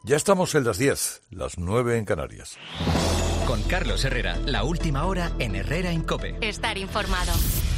Ya estamos en las 10, las 9 en Canarias. Con Carlos Herrera, la última hora en Herrera en COPE. Estar informado.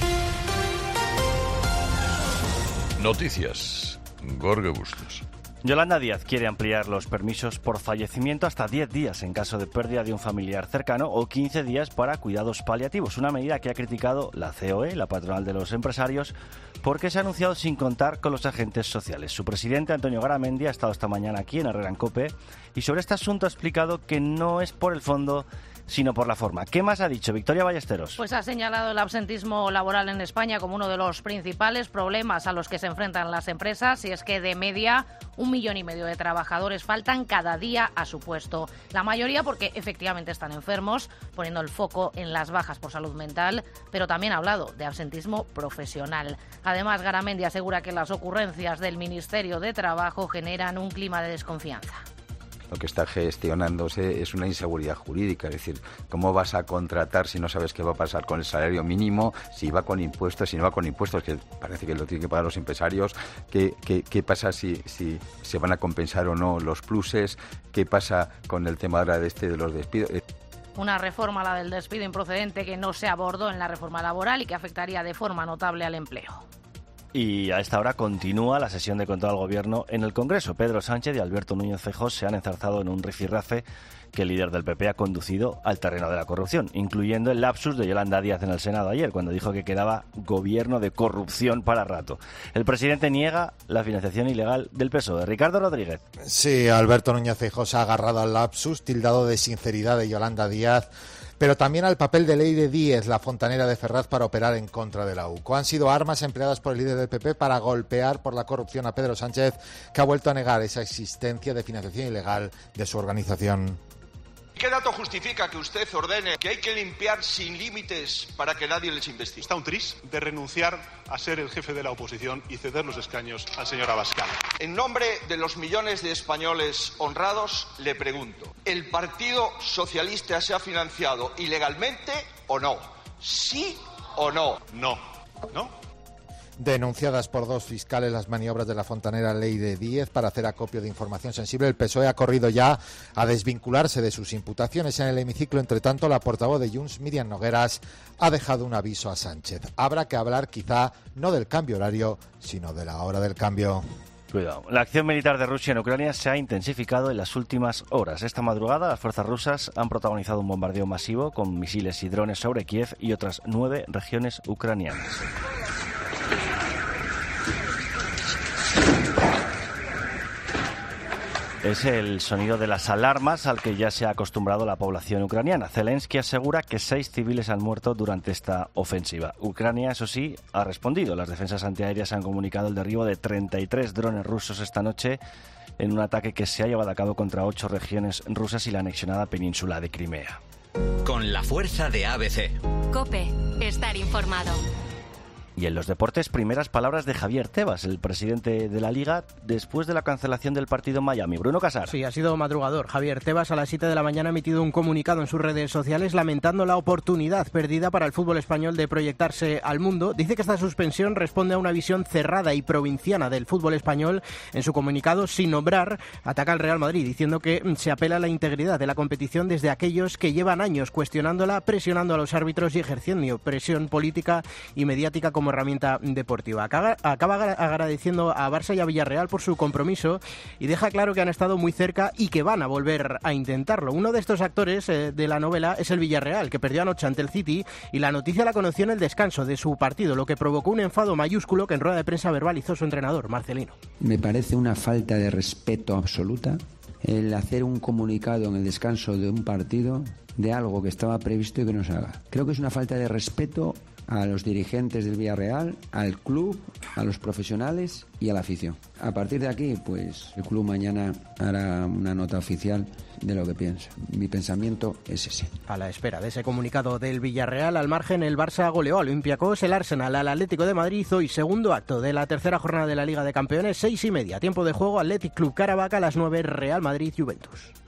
Noticias. Gorge Bustos. Yolanda Díaz quiere ampliar los permisos por fallecimiento hasta 10 días en caso de pérdida de un familiar cercano o 15 días para cuidados paliativos, una medida que ha criticado la COE, la patronal de los empresarios, porque se ha anunciado sin contar con los agentes sociales. Su presidente, Antonio Garamendi, ha estado esta mañana aquí en Herrera en COPE y sobre este asunto ha explicado que no es por el fondo, sino por la forma. ¿Qué más ha dicho Victoria Ballesteros? Pues ha señalado el absentismo laboral en España como uno de los principales problemas a los que se enfrentan las empresas, y es que de media 1,5 millones de trabajadores faltan cada día a su puesto. La mayoría porque efectivamente están enfermos, poniendo el foco en las bajas por salud mental, pero también ha hablado de absentismo profesional. Además, Garamendi asegura que las ocurrencias del Ministerio de Trabajo generan un clima de desconfianza. Lo que está gestionándose es una inseguridad jurídica, es decir, ¿cómo vas a contratar si no sabes qué va a pasar con el salario mínimo, si va con impuestos, si no va con impuestos, que parece que lo tienen que pagar los empresarios? ¿Qué pasa si se van a compensar o no los pluses? ¿Qué pasa con el tema ahora de los despidos? Una reforma, la del despido improcedente, que no se abordó en la reforma laboral y que afectaría de forma notable al empleo. Y a esta hora continúa la sesión de control al Gobierno en el Congreso. Pedro Sánchez y Alberto Núñez Feijóo se han enzarzado en un rifirrafe que el líder del PP ha conducido al terreno de la corrupción, incluyendo el lapsus de Yolanda Díaz en el Senado ayer, cuando dijo que quedaba gobierno de corrupción para rato. El presidente niega la financiación ilegal del PSOE. Ricardo Rodríguez. Sí, Alberto Núñez Feijóo se ha agarrado al lapsus, tildado de sinceridad de Yolanda Díaz, pero también al papel de Ley de Díez, la fontanera de Ferraz, para operar en contra de la UCO. Han sido armas empleadas por el líder del PP para golpear por la corrupción a Pedro Sánchez, que ha vuelto a negar esa existencia de financiación ilegal de su organización. ¿Qué dato justifica que usted ordene que hay que limpiar sin límites para que nadie les investigue? Está un tris de renunciar a ser el jefe de la oposición y ceder los escaños al señor Abascal. En nombre de los millones de españoles honrados, le pregunto, ¿el Partido Socialista se ha financiado ilegalmente o no? ¿Sí o no? No. ¿No? Denunciadas por 2 fiscales las maniobras de la fontanera Ley de Díez para hacer acopio de información sensible, el PSOE ha corrido ya a desvincularse de sus imputaciones. En el hemiciclo, entre tanto, la portavoz de Junts, Míriam Nogueras, ha dejado un aviso a Sánchez. Habrá que hablar quizá no del cambio horario, sino de la hora del cambio. Cuidado. La acción militar de Rusia en Ucrania se ha intensificado en las últimas horas. Esta madrugada las fuerzas rusas han protagonizado un bombardeo masivo con misiles y drones sobre Kiev y otras 9 regiones ucranianas. Es el sonido de las alarmas al que ya se ha acostumbrado la población ucraniana. Zelensky asegura que 6 civiles han muerto durante esta ofensiva. Ucrania, eso sí, ha respondido. Las defensas antiaéreas han comunicado el derribo de 33 drones rusos esta noche en un ataque que se ha llevado a cabo contra 8 regiones rusas y la anexionada península de Crimea. Con la fuerza de ABC. COPE. Estar informado. Y en los deportes, primeras palabras de Javier Tebas, el presidente de la Liga, después de la cancelación del partido en Miami. Bruno Casar. Sí, ha sido madrugador. Javier Tebas a las 7 de la mañana ha emitido un comunicado en sus redes sociales lamentando la oportunidad perdida para el fútbol español de proyectarse al mundo. Dice que esta suspensión responde a una visión cerrada y provinciana del fútbol español. En su comunicado, sin nombrar, ataca al Real Madrid, diciendo que se apela a la integridad de la competición desde aquellos que llevan años cuestionándola, presionando a los árbitros y ejerciendo presión política y mediática como herramienta deportiva. Acaba agradeciendo a Barça y a Villarreal por su compromiso y deja claro que han estado muy cerca y que van a volver a intentarlo. Uno de estos actores de la novela es el Villarreal, que perdió anoche ante el City, y la noticia la conoció en el descanso de su partido, lo que provocó un enfado mayúsculo que en rueda de prensa verbalizó su entrenador, Marcelino. Me parece una falta de respeto absoluta el hacer un comunicado en el descanso de un partido de algo que estaba previsto y que no se haga. Creo que es una falta de respeto a los dirigentes del Villarreal, al club, a los profesionales y a la afición. A partir de aquí, pues el club mañana hará una nota oficial de lo que piensa. Mi pensamiento es ese. A la espera de ese comunicado del Villarreal, al margen, el Barça goleó al Olympiacos, el Arsenal al Atlético de Madrid. Hoy segundo acto de la tercera jornada de la Liga de Campeones, 6:30, tiempo de juego, Athletic Club Caravaca, a las 9, Real Madrid Juventus.